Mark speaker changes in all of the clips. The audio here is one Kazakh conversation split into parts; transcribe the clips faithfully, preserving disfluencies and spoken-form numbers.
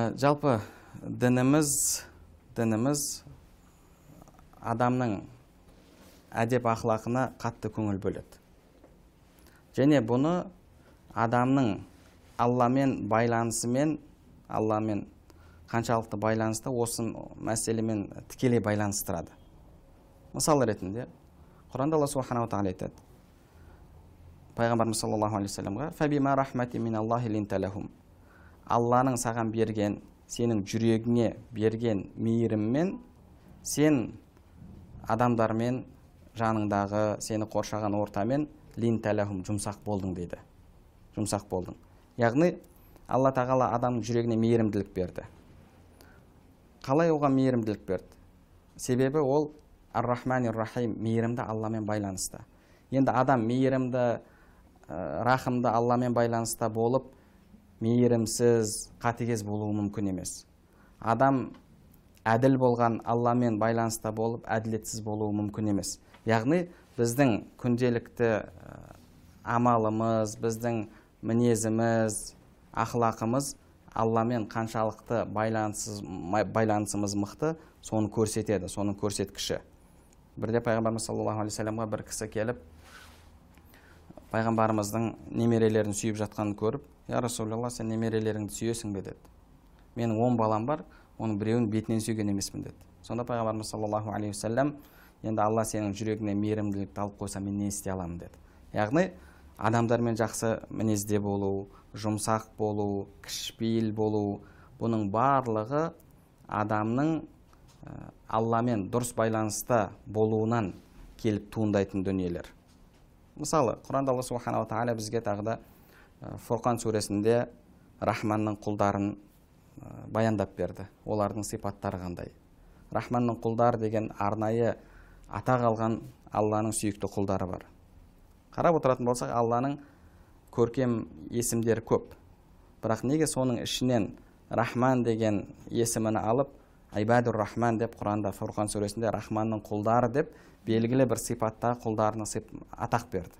Speaker 1: Жалпы дініміз дініміз адамның әдеп ақылақына қатты көңіл бөледі. Және бұны адамның Алламен байланысымен, Алламен қаншалықты байланысты осы мәселемен тікелей байланыстырады. Мысал ретінде, Құранда Алла Субханаху тағала айтады. Пайғамбарымыз саллаллаху алейхи вассаламға: "Фабима рахмати миналлахи линта лахум." Алланың саған берген, сенің жүрегіңе берген мейіріммен сен адамдармен, жаныңдағы, сені қоршаған ортамен линта лахум жұмсақ болдың дейді. Жұмсақ болдың. Яғни Алла тағала адамның жүрегіне мейірімділік берді. Қалай оған мейірімділік берді? Себебі ол Ар-Рахманир-Рахим, мейірімді Алламен байланысты. Енді адам мейірімді, рахымды Алламен байланыста болып, мейірімсіз, қатыгез болуы мүмкін емес. Адам әділ болған Алламен байланыста болып, әділетсіз болуы мүмкін емес. Яғни біздің күнделікті амалымыз, біздің мінезіміз, ақылақымыз Алламен қаншалықты байланысымыз мықты, соны көрсетеді, соның көрсеткіші. Бірде Пайғамбарымыз саллаллаху алейхи вассаламға бір кісі келіп, Пайғамбарымыздың немерелерін сүйіп жатқанын көріп: "Я Расулалла, сен немерелеріңді сүйесің бе?" деді. "Менің он балам бар, оның біреуін бетінен сүйген емеспін" деді. Сонда Пайғамбарымыз саллаллаху алейхи вассалам: "Енді Алла сенің жүрегіне мейірімділікті алып қойса, мен не істей аламын?" деді. Яғни адамдармен жақсы мінезде болу, жұмсақ болу, кішіпейіл болу, бұның барлығы адамның Алламен дұрыс байланыста болуынан келіп туындайтын дүниелер. Мысалы, Құранда Алла Субханаху тағала бізге тағы да Фурқан сүресінде Рахманның құлдарын баяндап берді. Олардың сипаттары қандай? Рахманның құлдар деген арнайы атақ алған Алланың сүйікті құлдары бар. Қарап отыратын болсақ, Алланың көркем есімдері көп. Бірақ неге соның ішінен Рахман деген есімін алып, Айбадур Рахман деп Құранда Фурқан сүресінде Рахманның құлдары деп белгілі бір сипатта құлдарына атақ берді.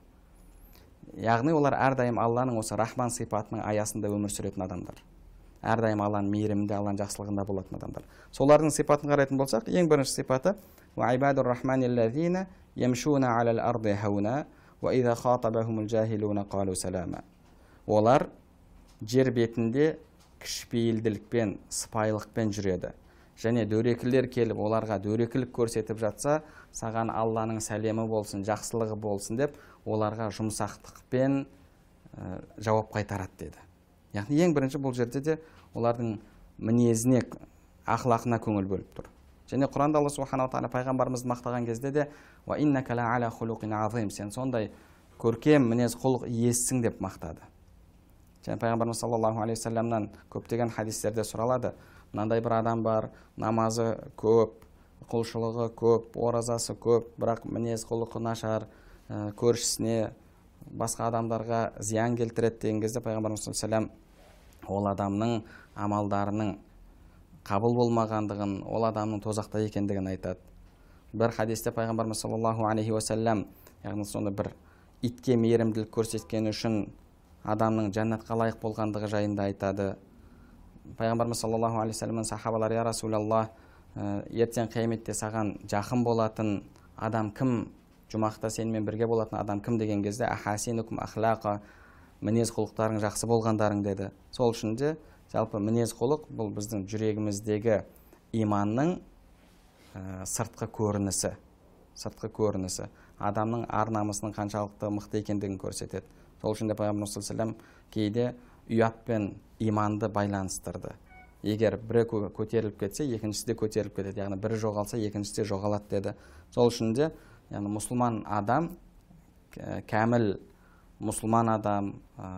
Speaker 1: Яғни олар әрдайым Алланың осы Рахман сипатының аясында өмір сүретін адамдар. Әрдайым Алланың мейірімінде, Алланың жақсылығында болатын адамдар. Солардың сипатын қарайтын болсақ, ең бірінші сипаты: "Ва айбадур рахманиллазина ямшуна алал арди хауна ва иза хатабахумул жахилуна қалу салама." Олар жер бетінде кішіпейілділікпен, сыпайылықпен жүреді. Және дөрекілер келіп, оларға дөрекілік көрсетіп жатса, саған Алланың сәлемі болсын, жақсылығы болсын деп, оларға жұмсақтықпен жауап қайтарады деді. Яғни ең бірінші бұл жерде де олардың мінезіне, ақылақына көңіл бөліп тұр. Және Құранда Алла Субханаху тағала пайғамбарымызды мақтаған кезде де: "Ва иннака ла ала хулуқин азим", сен сондай көркем мінез құлық иесісің деп мақтады. Және пайғамбарымыз саллаллаху алейхи вассаламнан көптеген хадистерде сұралады: мынандай бір адам бар, намазы көп, құлшылығы көп, оразасы көп, бірақ мінез құлқы нашар, көршісіне, басқа адамдарға зиян келтіреді деген кезде пайғамбарымыз саллаллаху алейхи вассалам ол адамның амалдарының қабыл болмағандығын, ол адамның тозақта екендігін айтады. Бір хадисте пайғамбарымыз саллаллаху алейхи вассалам, яғни сонда бір итке мейірімділік көрсеткен үшін адамның жәннатқа лайық болғандығы жайында айтады. Пайғамбарымыз саллаллаху алейхи вассаламның сахабалары: "Я Расулалла, ертең қияметте саған жақын болатын адам кім? Жұмақта сенімен бірге болатын адам кім?" деген кезде: "Ахасинукум ахлақа", мінез құлықтарың жақсы болғандарың деді. Сол үшін де жалпы мінез құлық бұл біздің жүрегіміздегі иманның сыртқы көрінісі. Сыртқы көрінісі. Адамның ар намысының қаншалықты мықты екендігін көрсетеді. Сол үшін де пайғамбарымыз саллаллаху алейхи вассалам кейде ұят пен иманды байланыстырды. Егер бірі көтеріліп кетсе, екіншісі де көтеріліп кетеді. Яғни бірі жоғалса, екіншісі де жоғалады деді. Сол үшін де яғни мұсылман адам, кәміл мұсылман адам,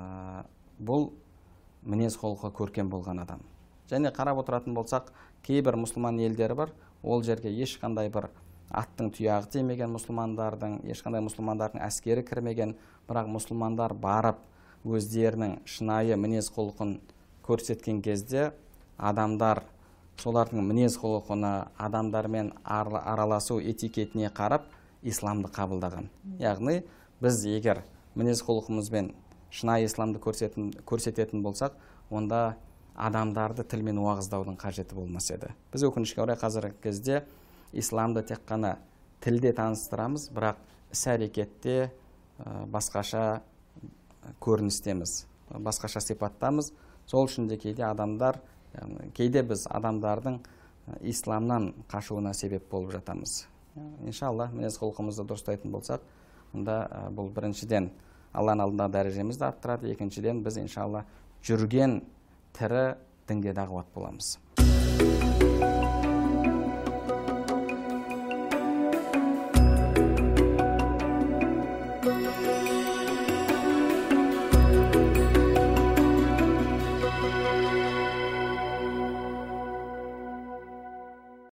Speaker 1: бұл мінез құлқы көркем болған адам. Және қарап отыратын болсақ, кейбір мұсылман елдері бар, ол жерге ешқандай бір аттың тұяғы тимеген мұсылмандардың, ешқандай мұсылмандардың әскері кірмеген, бірақ мұсылмандар барып өздерінің шынайы мінез құлқын көрсеткен кезде адамдар солардың мінез құлқына, адамдармен араласу этикетіне қарап исламды қабылдаған. Яғни біз егер мінез құлқымызбен шынайы исламды көрсететін болсақ, онда адамдарды тілмен уағыздаудың қажеті болмас еді. Біз өкінішке орай қазіргі кезде исламды тек қана тілде таныстырамыз, бірақ іс-әрекетте басқаша көріністеміз, басқаша сипаттамыз. Сол үшін де кейде адамдар, кейде біз адамдардың исламнан қашуына себеп болып жатамыз. Иншалла, мінез құлқымызды дұрыстайтын болсақ, онда бұл біріншіден Алланың алдында дәрежемізді арттырады, екіншіден біз иншалла жүрген тірі дінге дағуат боламыз.